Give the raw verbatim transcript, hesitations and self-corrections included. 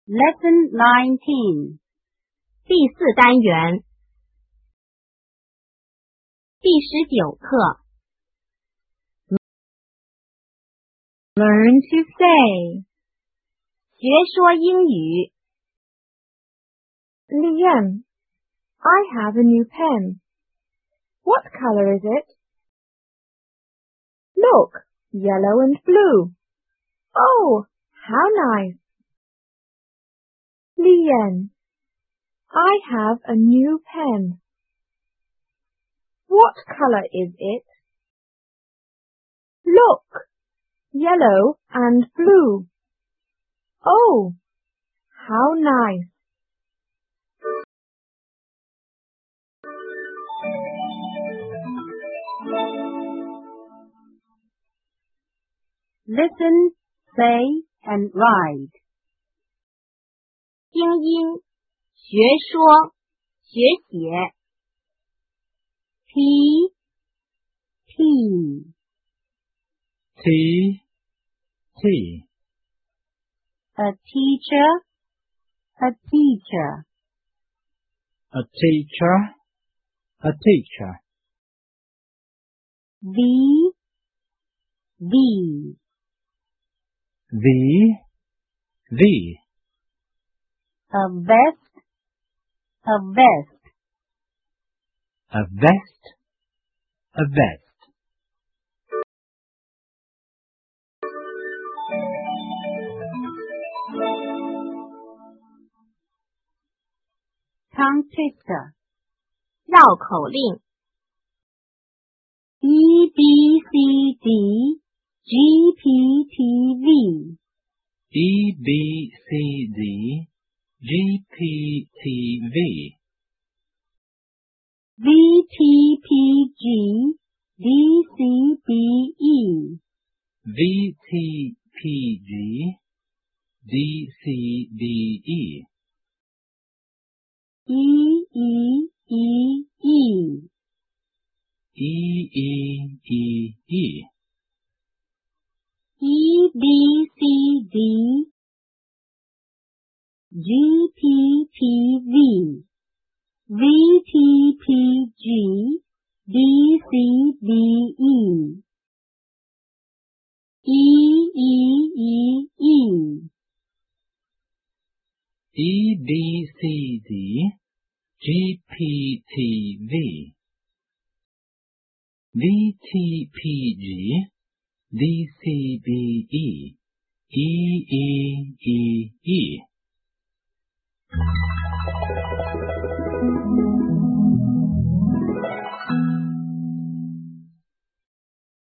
Lesson nineteen. 第四单元第十九课 Learn to say. 学说英语 Liam, I have a new pen. What color is it? Look, yellow and blue. Oh, how nice. Liam, I have a new pen. What color is it? Look, yellow and blue. Oh, how nice. Listen, say, and write. 听音学说学写 T, T. T, T. A teacher, a teacher. A teacher, a teacher. V, V. V, V. A vest, a vest. A vest, a vest. Tongue twister. 绕口令 E, B, C, D, G, P, T, V. E, B, C, D, G, P, T, V. V, T, P, G, D, C, B, E. V, T, P, G, D, C, B, E. E, E, E, E. E, E, E, E. E, B, C, D, G, P, T, V. V, T, P, G, D, C, B, E. E, E, E, E. E, B, C, D, G, P, T, V. V, T, P, G, D, C, B, E. E, E, E, E.